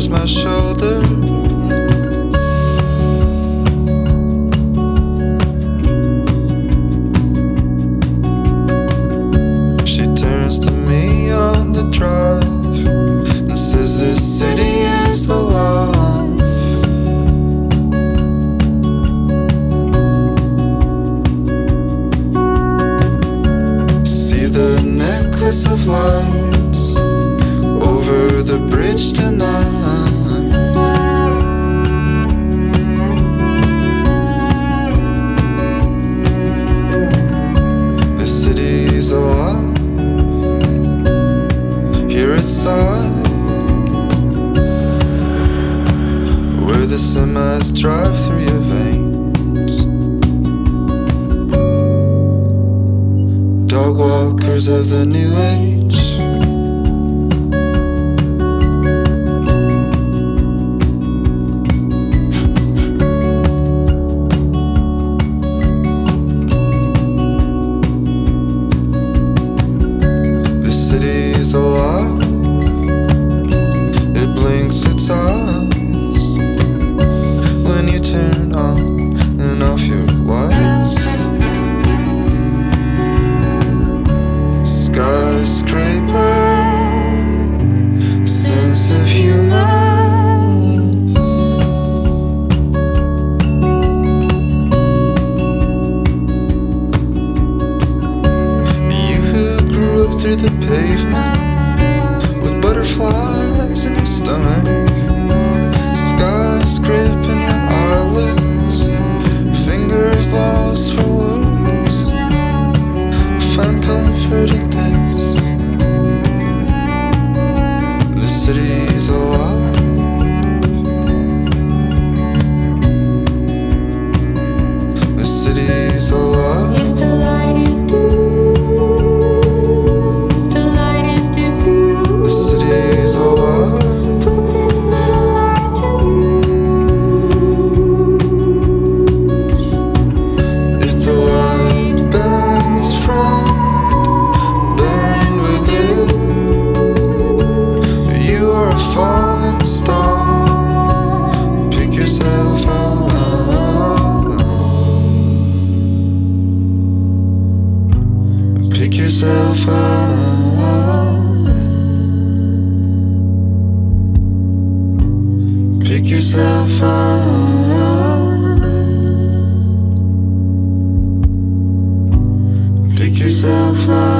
touch my shoulder. She turns to me on the drive and says this city is alive. See the necklace of lights over the bridge tonight. The city's alive. Here inside, where the semis drive through your veins. Dog walkers of the new age. The city's alive. It blinks its eyes when you turn on and off your lights. Skyscraper, sense of humor. You who grew up through the pavement with butterflies in your stomach, skyscraping your eyelids, fingers lost for words, find comfort in this. The city's alive. The city's alive. If the light is blue, the light is too The city's alive. put this little light to use. If the light bends from, bend with it. You are a falling star. Pick yourself out. Pick yourself out. Pick yourself out. Pick yourself out.